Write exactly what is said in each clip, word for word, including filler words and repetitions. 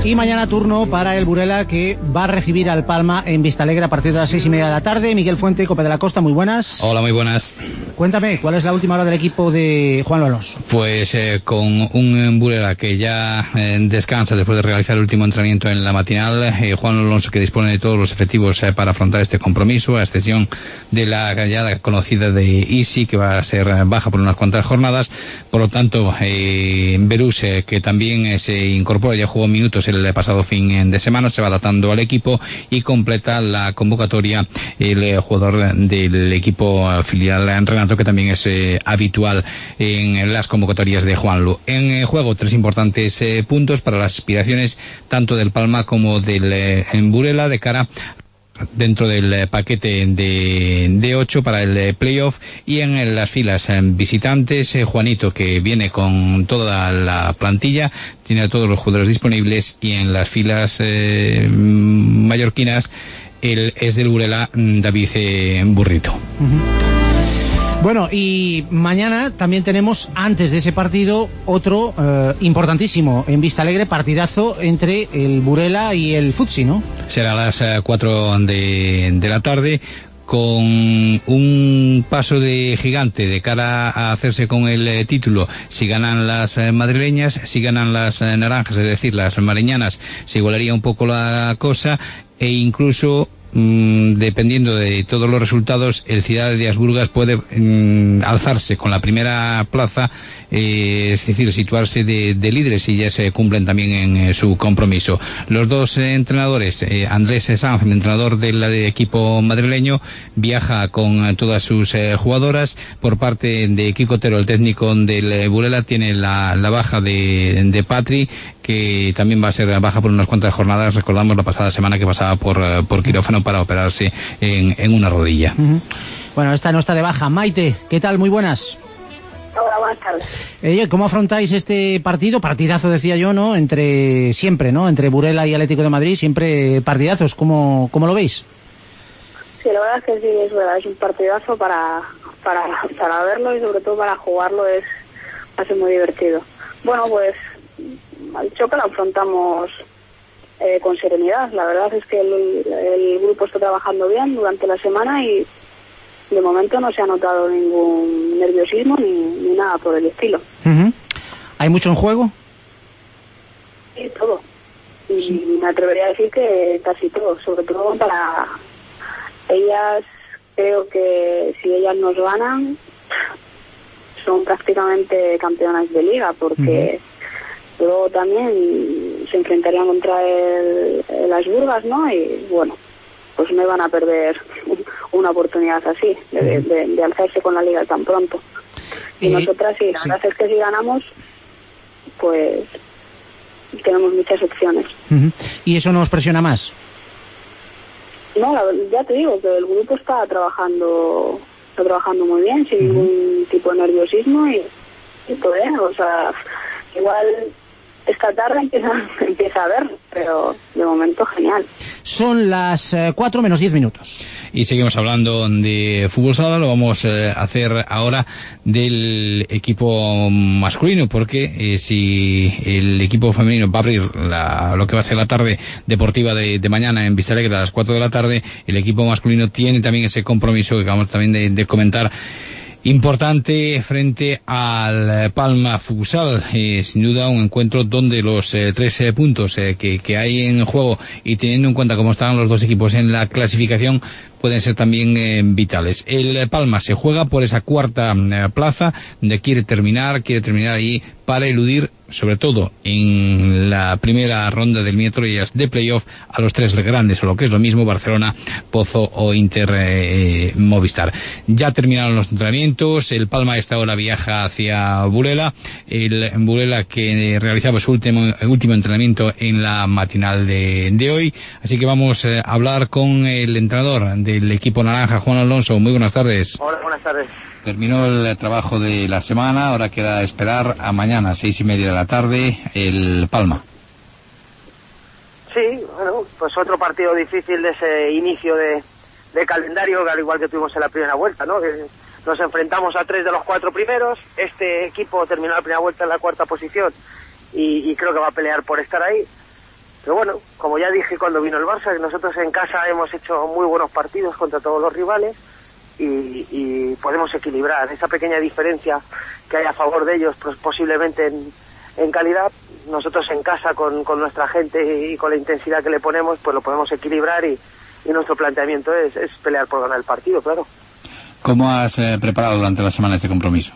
Y mañana turno para el Burela, que va a recibir al Palma en Vistalegre a partir de las seis y media de la tarde. Miguel Fuente, Cope de la Costa, muy buenas. Hola, muy buenas. Cuéntame, ¿cuál es la última hora del equipo de Juan Alonso? Pues eh, con un Burela que ya eh, descansa después de realizar el último entrenamiento en la matinal, eh, Juan Alonso que dispone de todos los efectivos eh, para afrontar este compromiso, a excepción de la ya conocida de Isi, que va a ser baja por unas cuantas jornadas. Por lo tanto, eh, Berús, eh, que también eh, se incorpora, ya jugó minutos el pasado fin de semana, se va adaptando al equipo y completa la convocatoria el eh, jugador del equipo filial Renato, que también es eh, habitual en las convocatorias de Juanlu. En eh, juego tres importantes eh, puntos para las aspiraciones tanto del Palma como del eh, Burela de cara dentro del eh, paquete de, de ocho para el eh, playoff. Y en, en las filas eh, visitantes, eh, Juanito, que viene con toda la plantilla, tiene a todos los jugadores disponibles, y en las filas eh, mallorquinas el es del Burela, David eh, Burrito. Uh-huh. Bueno, y mañana también tenemos, antes de ese partido, otro eh, importantísimo en Vistalegre, partidazo entre el Burela y el Futsi, ¿no? Será a las eh, cuatro de, de la tarde, con un paso de gigante de cara a hacerse con el eh, título. Si ganan las eh, madrileñas, si ganan las eh, naranjas, es decir, las mariñanas, se igualaría un poco la cosa, e incluso Mm, dependiendo de todos los resultados, el Ciudad de Asburgas puede mm, alzarse con la primera plaza, eh, es decir, situarse de, de líderes, si ya se cumplen también en eh, su compromiso. Los dos eh, entrenadores, eh, Andrés Sanz, el entrenador del de equipo madrileño, viaja con eh, todas sus eh, jugadoras. Por parte de Kiko Otero, el técnico del eh, Burela, tiene la, la baja de, de Patri, que también va a ser baja por unas cuantas jornadas. Recordamos la pasada semana que pasaba por, por quirófano para operarse en, en una rodilla. Uh-huh. Bueno, esta no está de baja. Maite, ¿qué tal? Muy buenas. Hola, buenas tardes. Eh, ¿Cómo afrontáis este partido? Partidazo, decía yo, ¿no? Entre siempre, ¿no? Entre Burela y Atlético de Madrid, siempre partidazos. ¿Cómo, cómo lo veis? Sí, la verdad es que sí, es verdad. Es un partidazo para, para, para verlo, y sobre todo para jugarlo es va a ser muy divertido. Bueno, pues al choque lo afrontamos eh, con serenidad. La verdad es que el, el grupo está trabajando bien durante la semana, y de momento no se ha notado ningún nerviosismo ni, ni nada por el estilo. Uh-huh. ¿Hay mucho en juego? Sí, todo. Y sí, me atrevería a decir que casi todo, sobre todo para ellas. Creo que si ellas nos ganan, son prácticamente campeonas de liga, porque uh-huh. luego también se enfrentarían contra el, el Asburgas, ¿no? Y bueno, pues no iban a perder una oportunidad así, de, de, de alzarse con la liga tan pronto. Y eh, nosotras sí, la sí. verdad es que si ganamos, pues tenemos muchas opciones. Uh-huh. ¿Y eso nos presiona más? No, la, ya te digo que el grupo está trabajando está trabajando muy bien, sin uh-huh. ningún tipo de nerviosismo, y, y todo bien. O sea, igual esta tarde empieza, empieza a ver, pero de momento genial. Son las eh, cuatro menos diez minutos. Y seguimos hablando de fútbol sala. Lo vamos eh, a hacer ahora del equipo masculino, porque eh, si el equipo femenino va a abrir la, lo que va a ser la tarde deportiva de, de mañana en Vistalegre a las cuatro de la tarde, el equipo masculino tiene también ese compromiso que acabamos también de, de comentar, importante frente al Palma Futsal. Eh, sin duda un encuentro donde los eh, tres eh, puntos eh, que, que hay en juego, y teniendo en cuenta cómo están los dos equipos en la clasificación, pueden ser también eh, vitales. El Palma se juega por esa cuarta eh, plaza, donde quiere terminar, quiere terminar ahí para eludir, sobre todo en la primera ronda del Mitroyas de playoff, a los tres grandes, o lo que es lo mismo, Barcelona, Pozo o Inter eh, Movistar. Ya terminaron los entrenamientos. El Palma a esta hora viaja hacia Burela, el Burela que realizaba su último, último entrenamiento en la matinal de, de hoy. Así que vamos eh, a hablar con el entrenador del equipo naranja, Juan Alonso. Muy buenas tardes. Hola, buenas tardes. Terminó el trabajo de la semana, ahora queda esperar a mañana, seis y media de la tarde, el Palma. Sí, bueno, pues otro partido difícil de ese inicio de, de calendario, al igual que tuvimos en la primera vuelta, ¿no? Que nos enfrentamos a tres de los cuatro primeros. Este equipo terminó la primera vuelta en la cuarta posición y, y creo que va a pelear por estar ahí. Pero bueno, como ya dije cuando vino el Barça, que nosotros en casa hemos hecho muy buenos partidos contra todos los rivales y, y podemos equilibrar esa pequeña diferencia que hay a favor de ellos, pues posiblemente en, en calidad. Nosotros en casa con, con nuestra gente y con la intensidad que le ponemos, pues lo podemos equilibrar y, y nuestro planteamiento es, es pelear por ganar el partido, claro. ¿Cómo has eh, preparado durante la semana este compromiso?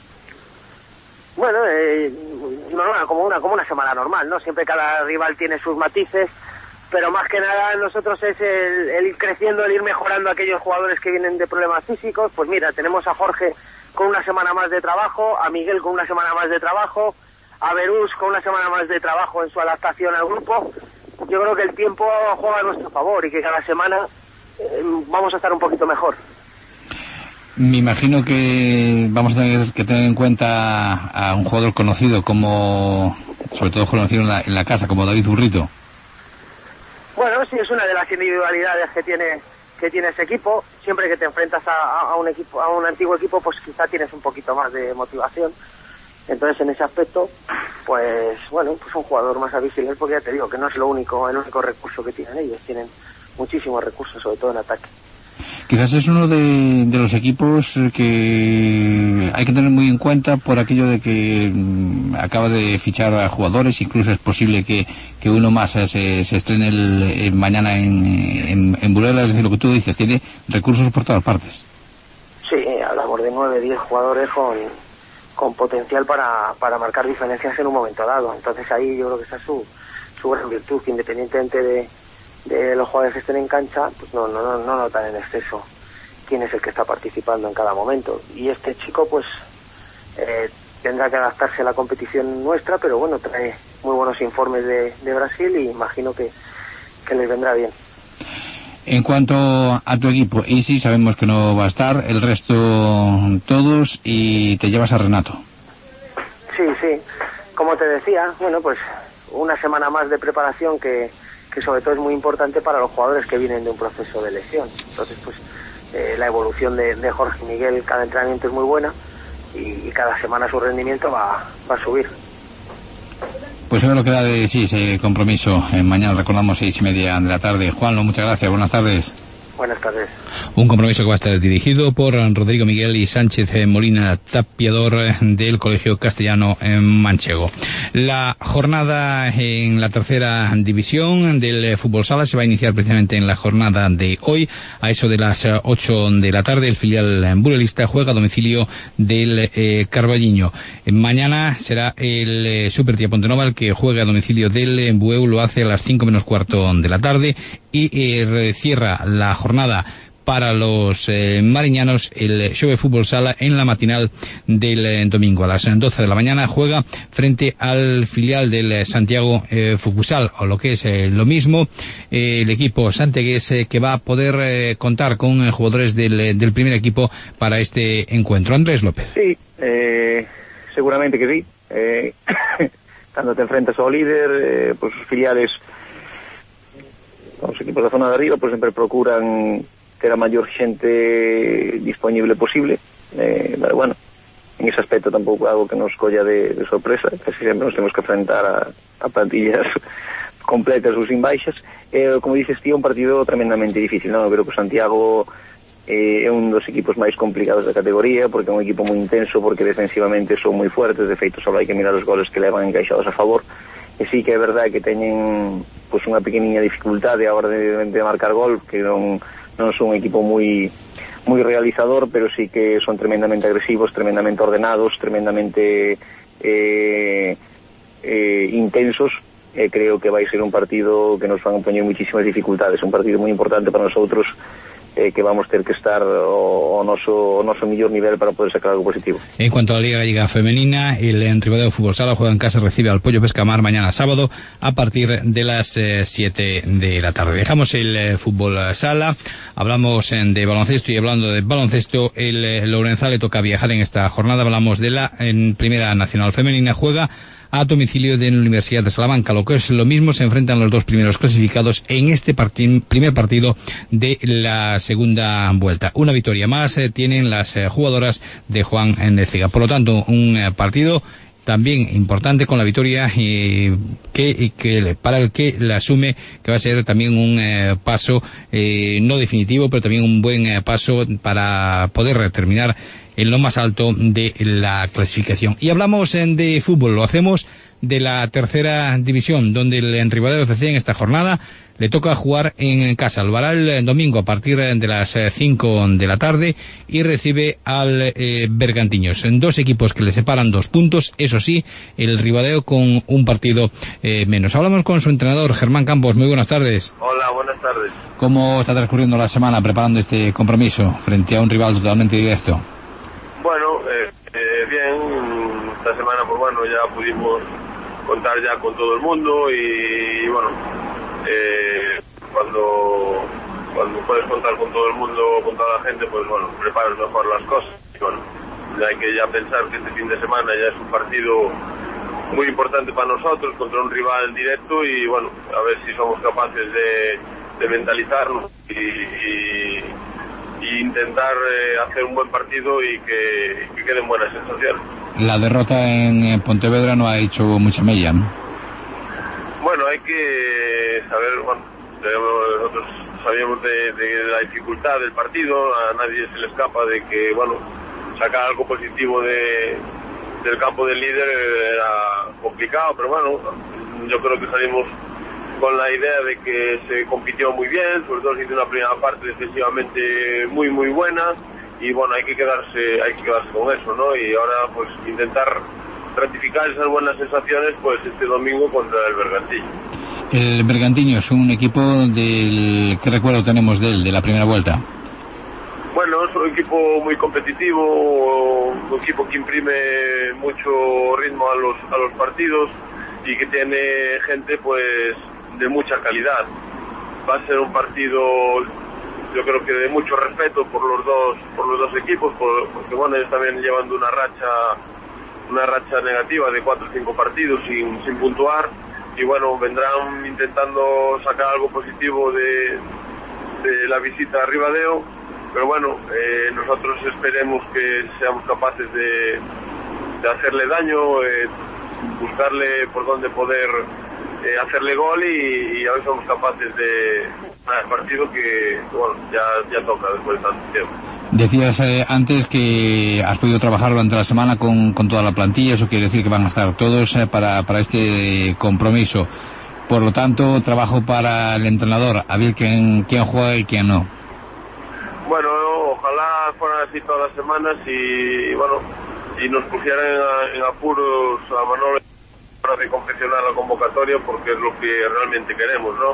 Bueno, eh, normal, como una como una semana normal, ¿no? Siempre cada rival tiene sus matices, pero más que nada nosotros es el, el ir creciendo, el ir mejorando a aquellos jugadores que vienen de problemas físicos. Pues mira, tenemos a Jorge con una semana más de trabajo, a Miguel con una semana más de trabajo, a Berús con una semana más de trabajo en su adaptación al grupo. Yo creo que el tiempo juega a nuestro favor y que cada semana eh, vamos a estar un poquito mejor. Me imagino que vamos a tener que tener en cuenta a un jugador conocido como, sobre todo conocido en la, en la casa, como David Burrito. Bueno, sí, es una de las individualidades que tiene que tiene ese equipo. Siempre que te enfrentas a, a un equipo, a un antiguo equipo, pues quizá tienes un poquito más de motivación. Entonces, en ese aspecto, pues bueno, pues un jugador más a vigilar, porque ya te digo que no es lo único, el único recurso que tienen ellos. Tienen muchísimos recursos, sobre todo en ataque. Quizás es uno de, de los equipos que hay que tener muy en cuenta por aquello de que mm, acaba de fichar a jugadores, incluso es posible que, que uno más eh, se, se estrene el, el mañana en, en, en Burela, es decir, lo que tú dices, tiene recursos por todas partes. Sí, hablamos de nueve, diez jugadores con, con potencial para, para marcar diferencias en un momento dado. Entonces ahí yo creo que esa es su, su gran virtud, que independientemente de de los jugadores que estén en cancha, pues no, no, no, no notan en exceso quién es el que está participando en cada momento. Y este chico pues eh, tendrá que adaptarse a la competición nuestra, pero bueno, trae muy buenos informes de, de Brasil y imagino que, que les vendrá bien. En cuanto a tu equipo, Isi sabemos que no va a estar, el resto todos, y te llevas a Renato. Sí, sí, como te decía, bueno, pues una semana más de preparación que que sobre todo es muy importante para los jugadores que vienen de un proceso de lesión. Entonces, pues eh, la evolución de, de Jorge y Miguel, cada entrenamiento es muy buena y, y cada semana su rendimiento va, va a subir. Pues eso es lo que da de sí ese compromiso. Eh, mañana recordamos seis y media de la tarde. Juanlo, muchas gracias, buenas tardes. Buenas tardes. Un compromiso que va a estar dirigido por Rodrigo Miguel y Sánchez Molina, tapiador del Colegio Castellano en Manchego. La jornada en la tercera división del fútbol sala se va a iniciar precisamente en la jornada de hoy. A eso de las ocho de la tarde, el filial burelista juega a domicilio del eh, Carballiño. Mañana será el eh, Super Tía Pontenova el que juega a domicilio del Bueu, lo hace a las cinco menos cuarto de la tarde y eh, cierra la jornada para los eh, mariñanos el show de fútbol sala en la matinal del eh, domingo. A las doce de la mañana juega frente al filial del eh, Santiago eh, Futsal, o lo que es eh, lo mismo, eh, el equipo santiagués eh, que va a poder eh, contar con eh, jugadores del, eh, del primer equipo para este encuentro. Andrés López. Sí, eh, seguramente que sí. Eh, cuando te enfrentas al líder, eh, pues sus filiales, los equipos de zona de arriba, pues siempre procuran ter a mayor xente disponible posible, eh, pero bueno, en ese aspecto tampouco algo que nos colla de, de sorpresa, casi sempre nos temos que enfrentar a, a plantillas completas ou sin baixas. Eh, como dices tío, un partido tremendamente difícil, non? Eu creo que Santiago eh, é un dos equipos máis complicados da categoría, porque é un equipo moi intenso, porque defensivamente son moi fuertes, de feito só hai que mirar os goles que levan encaixados a favor, e sí que é verdade que teñen pues, unha pequeniña dificultade a hora de, de marcar gol, que non non son un equipo moi moi realizador, pero sí que son tremendamente agresivos, tremendamente ordenados, tremendamente eh, eh, intensos. Eh, creo que vai ser un partido que nos van a poñer muchísimas dificultades, un partido moi importante para nosotros, eh, que vamos ter que estar o, o noso o noso mellor nivel para poder sacar algo positivo. En cuanto a la Liga Gallega Femenina, el Ribadeo Fútbol Sala juega en casa, recibe al Pollo Pescamar mañana sábado a partir de las eh, siete de la tarde. Dejamos el eh, fútbol sala, hablamos eh, de baloncesto, y hablando de baloncesto, el eh, Lourenzal le toca viajar en esta jornada. Hablamos de la en Primera Nacional Femenina, juega a domicilio de la Universidad de Salamanca. Lo que es lo mismo, se enfrentan los dos primeros clasificados en este partid, primer partido de la segunda vuelta. Una victoria más eh, tienen las eh, jugadoras de Juan Endécega. Por lo tanto, un eh, partido también importante con la victoria eh, que, que para el que la asume, que va a ser también un eh, paso eh, no definitivo, pero también un buen eh, paso para poder terminar en lo más alto de la clasificación. Y hablamos eh, de fútbol, lo hacemos de la tercera división, donde el Ribadeo F C en esta jornada le toca jugar en casa. Lo hará el domingo a partir de las cinco de la tarde y recibe al eh, Bergantiños. Dos equipos que le separan dos puntos, eso sí, el Ribadeo con un partido eh, menos. Hablamos con su entrenador, Germán Campos. Muy buenas tardes. Hola, buenas tardes. ¿Cómo está transcurriendo la semana preparando este compromiso frente a un rival totalmente directo? Bueno, eh, eh, bien. Esta semana, pues bueno, ya pudimos contar ya con todo el mundo y, y bueno, eh, cuando cuando puedes contar con todo el mundo, con toda la gente, pues bueno, preparas mejor las cosas. Y bueno, hay que ya pensar que este fin de semana ya es un partido muy importante para nosotros contra un rival directo y bueno, a ver si somos capaces de, de mentalizarnos y, y, y intentar eh, hacer un buen partido y que, que queden buenas sensaciones. La derrota en Pontevedra no ha hecho mucha mella, ¿no? Bueno, hay que saber, bueno, nosotros sabíamos de, de la dificultad del partido, a nadie se le escapa de que, bueno, sacar algo positivo de, del campo del líder era complicado, pero bueno, yo creo que salimos con la idea de que se compitió muy bien, sobre todo se hizo una primera parte defensivamente muy muy buena y bueno, hay que quedarse, hay que quedarse con eso, ¿no? Y ahora pues intentar ratificar esas buenas sensaciones pues este domingo contra el Bergantiños. El Bergantiños es un equipo del... ¿Qué recuerdo tenemos de él, de la primera vuelta? Bueno, es un equipo muy competitivo, un equipo que imprime mucho ritmo a los, a los partidos y que tiene gente pues de mucha calidad. Va a ser un partido, yo creo que de mucho respeto por los dos por los dos equipos, por, porque bueno, ellos también llevando una racha una racha negativa de cuatro o cinco partidos sin, sin puntuar y bueno, vendrán intentando sacar algo positivo de, de la visita a Ribadeo, pero bueno, eh, nosotros esperemos que seamos capaces de, de hacerle daño, eh, buscarle por dónde poder eh, hacerle gol y, y a ver si somos capaces de ganar el partido que bueno, ya, ya toca después de tanto tiempo. Decías eh, antes que has podido trabajar durante la semana con, con toda la plantilla, eso quiere decir que van a estar todos eh, para, para este compromiso. Por lo tanto, trabajo para el entrenador, a ver quién, quién juega y quién no. Bueno, ojalá fueran así todas las semanas y bueno, y nos pusieran en, en apuros a Manolo para de confeccionar la convocatoria porque es lo que realmente queremos, ¿no?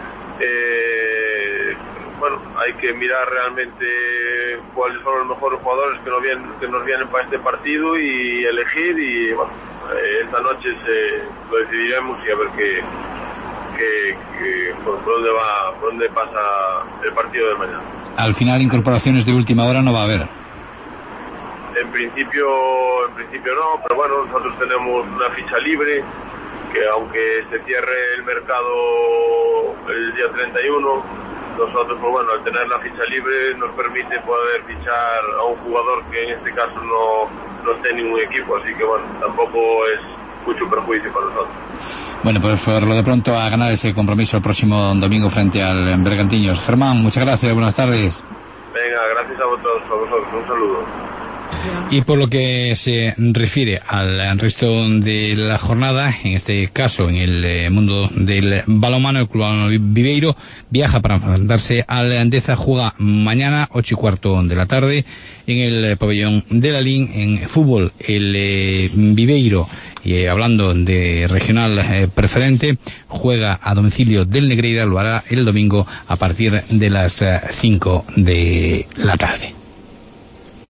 Eh, bueno, hay que mirar realmente cuáles son los mejores jugadores que nos vienen, que nos vienen para este partido y elegir y bueno, eh, esta noche se, lo decidiremos y a ver qué, qué, qué por, por dónde va, por dónde pasa el partido de mañana. Al final, incorporaciones de última hora no va a haber. En principio, en principio no, pero bueno, nosotros tenemos una ficha libre que aunque se cierre el mercado el día treinta y uno, nosotros, pues bueno, al tener la ficha libre nos permite poder fichar a un jugador que en este caso no, no esté en ningún equipo, así que bueno, tampoco es mucho perjuicio para nosotros. Bueno, pues por lo de pronto a ganar ese compromiso el próximo domingo frente al Bergantiños. Germán, muchas gracias, buenas tardes. Venga, gracias a vosotros, a vosotros, un saludo. Y por lo que se refiere al resto de la jornada, en este caso en el eh, mundo del balonmano, el Club Balonmano Viveiro viaja para enfrentarse al Andeza, juega mañana ocho y cuarto de la tarde en el pabellón de la Lin. En fútbol, el eh, Viveiro, y eh, hablando de regional eh, preferente, juega a domicilio del Negreira, lo hará el domingo a partir de las eh, cinco de la tarde.